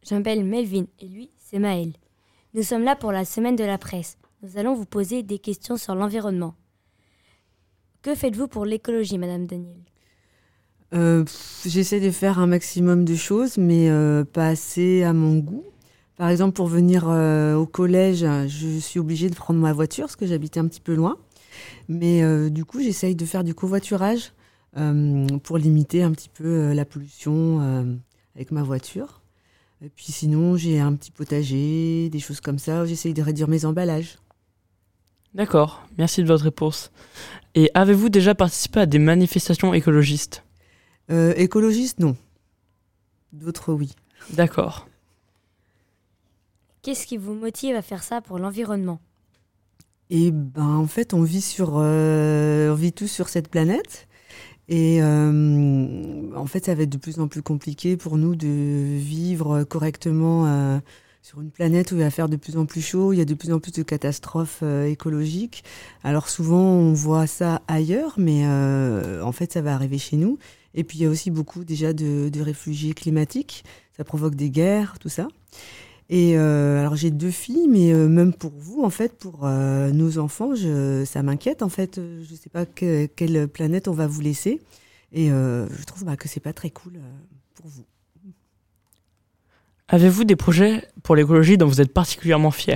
Je m'appelle Melvin et lui, c'est Maël. Nous sommes là pour la semaine de la presse. Nous allons vous poser des questions sur l'environnement. Que faites-vous pour l'écologie, Madame Daniel ? J'essaie de faire un maximum de choses, mais pas assez à mon goût. Par exemple, pour venir au collège, je suis obligée de prendre ma voiture parce que j'habitais un petit peu loin. Mais du coup, j'essaye de faire du covoiturage pour limiter un petit peu la pollution avec ma voiture. Et puis sinon, j'ai un petit potager, des choses comme ça. J'essaye de réduire mes emballages. D'accord, merci de votre réponse. Et avez-vous déjà participé à des manifestations écologistes ? Écologiste, non. D'autres, oui. D'accord. Qu'est-ce qui vous motive à faire ça pour l'environnement ? Et en fait, on vit tous sur cette planète. Et en fait, ça va être de plus en plus compliqué pour nous de vivre correctement sur une planète où il va faire de plus en plus chaud. Il y a de plus en plus de catastrophes écologiques. Alors souvent, on voit ça ailleurs, mais en fait, ça va arriver chez nous. Et puis, il y a aussi beaucoup déjà de réfugiés climatiques. Ça provoque des guerres, tout ça. Et alors j'ai 2 filles, mais même pour vous, en fait, pour nos enfants, ça m'inquiète. En fait, je ne sais pas quelle planète on va vous laisser. Et je trouve que c'est pas très cool pour vous. Avez-vous des projets pour l'écologie dont vous êtes particulièrement fiers ?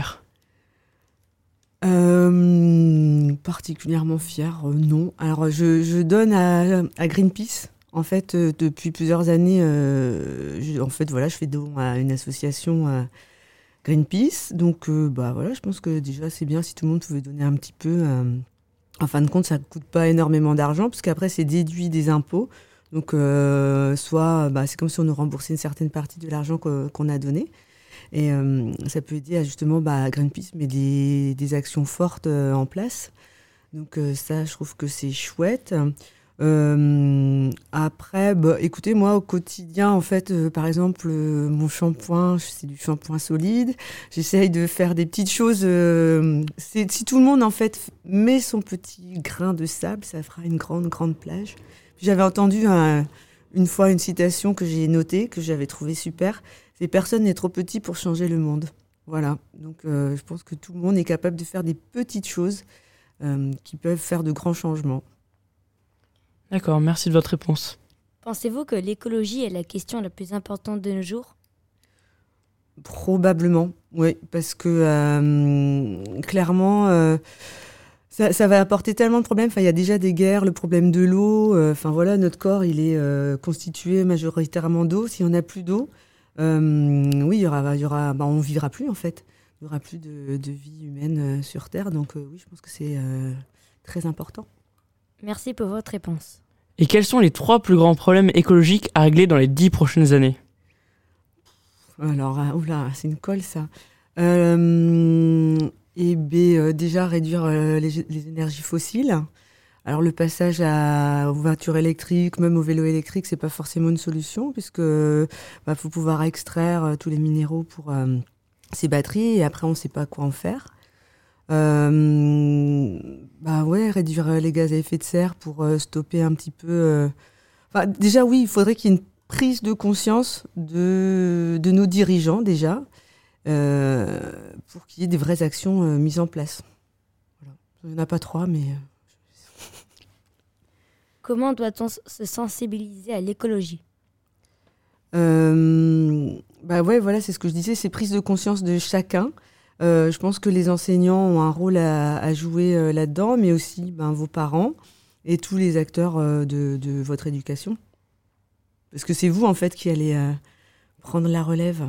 Particulièrement fière, non. Alors je donne à Greenpeace. En fait, depuis plusieurs années, je fais don à une association Greenpeace. Donc, voilà, je pense que déjà, c'est bien si tout le monde pouvait donner un petit peu. En fin de compte, ça ne coûte pas énormément d'argent, parce qu'après, c'est déduit des impôts. Donc, c'est comme si on nous remboursait une certaine partie de l'argent qu'on a donné. Et ça peut aider à justement, Greenpeace met des actions fortes en place. Donc, ça, je trouve que c'est chouette. Après, écoutez, moi au quotidien, en fait, par exemple, mon shampoing, c'est du shampoing solide. J'essaye de faire des petites choses. Si tout le monde, en fait, met son petit grain de sable, ça fera une grande, grande plage. J'avais entendu une fois une citation que j'ai notée, que j'avais trouvée super. C'est « Personne n'est trop petit pour changer le monde ». Voilà. Donc, je pense que tout le monde est capable de faire des petites choses qui peuvent faire de grands changements. D'accord, merci de votre réponse. Pensez-vous que l'écologie est la question la plus importante de nos jours ? Probablement, oui, parce que clairement, ça va apporter tellement de problèmes. Enfin, il y a déjà des guerres, le problème de l'eau. Notre corps, il est constitué majoritairement d'eau. S'il n'y en a plus d'eau, oui, on vivra plus en fait. Il n'y aura plus de vie humaine sur Terre. Donc oui, je pense que c'est très important. Merci pour votre réponse. Et quels sont les 3 plus grands problèmes écologiques à régler dans les 10 prochaines années ? Alors, c'est une colle ça. Déjà réduire les énergies fossiles. Alors le passage aux voitures électriques, même au vélo électrique, c'est pas forcément une solution puisque faut pouvoir extraire tous les minéraux pour ces batteries et après on sait pas quoi en faire. Réduire les gaz à effet de serre pour stopper un petit peu. Déjà, oui, il faudrait qu'il y ait une prise de conscience de nos dirigeants, déjà, pour qu'il y ait des vraies actions mises en place. Voilà. Il n'y en a pas 3, mais... Comment doit-on se sensibiliser à l'écologie ? C'est ce que je disais, c'est prise de conscience de chacun. Je pense que les enseignants ont un rôle à jouer là-dedans, mais aussi vos parents et tous les acteurs de votre éducation. Parce que c'est vous, en fait, qui allez prendre la relève.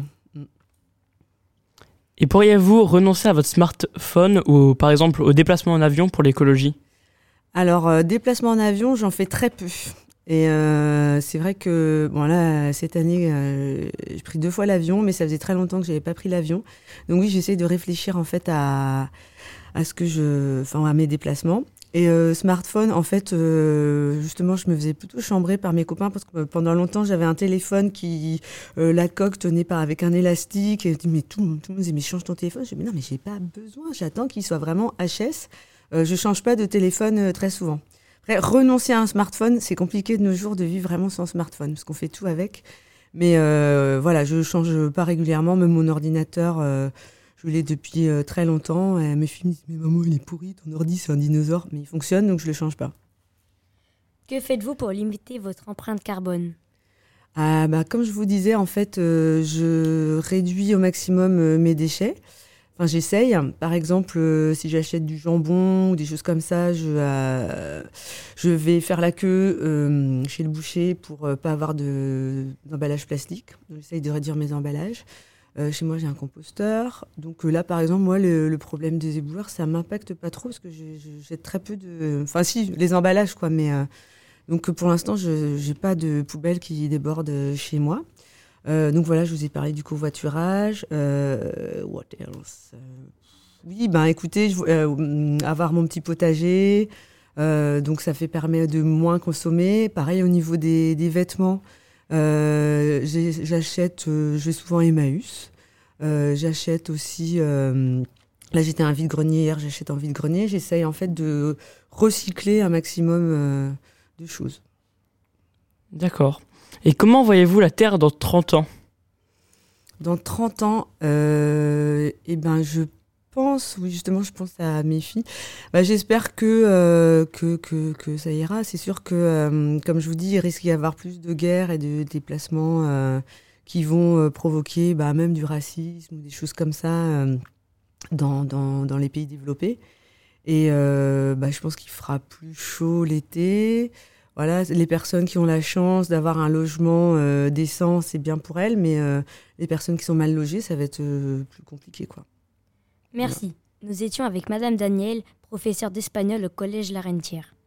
Et pourriez-vous renoncer à votre smartphone ou, par exemple, au déplacement en avion pour l'écologie ? Alors, déplacement en avion, j'en fais très peu. Et c'est vrai que cette année, j'ai pris 2 fois l'avion, mais ça faisait très longtemps que j'avais pas pris l'avion. Donc oui, j'essaie de réfléchir en fait à mes déplacements. Et smartphone, en fait, justement, je me faisais plutôt chambrer par mes copains parce que pendant longtemps, j'avais un téléphone qui, la coque tenait avec un élastique. Et mais tout le monde disait, mais change ton téléphone. Je dis, mais non, mais j'ai pas besoin. J'attends qu'il soit vraiment HS. Je change pas de téléphone très souvent. Après, renoncer à un smartphone, c'est compliqué de nos jours de vivre vraiment sans smartphone parce qu'on fait tout avec. Mais voilà, je change pas régulièrement. Même mon ordinateur, je l'ai depuis très longtemps. Et mes filles me disent « Mais maman, il est pourri, ton ordi, c'est un dinosaure. » Mais il fonctionne, donc je le change pas. Que faites-vous pour limiter votre empreinte carbone ? Comme je vous disais, en fait, je réduis au maximum mes déchets. Enfin, j'essaye. Par exemple, si j'achète du jambon ou des choses comme ça, je vais faire la queue chez le boucher pour pas avoir d'emballage plastique. J'essaye de réduire mes emballages. Chez moi, j'ai un composteur. Donc là, par exemple, moi, le problème des éboueurs, ça m'impacte pas trop parce que je jette très peu de... Enfin, si, les emballages, quoi. Mais donc, pour l'instant, je n'ai pas de poubelle qui déborde chez moi. Donc voilà, je vous ai parlé du covoiturage. What else? Oui, écoutez, avoir mon petit potager, donc ça permet de moins consommer. Pareil au niveau des vêtements, j'achète, je vais souvent à Emmaüs. J'achète aussi, là j'étais à un vide-grenier hier, j'achète en vide-grenier. J'essaye en fait de recycler un maximum de choses. D'accord. Et comment voyez-vous la Terre dans 30 ans ? Dans 30 ans, je pense, oui justement, je pense à mes filles. J'espère que ça ira. C'est sûr que, comme je vous dis, il risque d'y avoir plus de guerres et de déplacements qui vont provoquer même du racisme ou des choses comme ça dans les pays développés. Et je pense qu'il fera plus chaud l'été. Voilà, les personnes qui ont la chance d'avoir un logement décent, c'est bien pour elles, mais les personnes qui sont mal logées, ça va être plus compliqué, quoi. Merci. Voilà. Nous étions avec Madame Daniel, professeure d'espagnol au Collège La Rentière.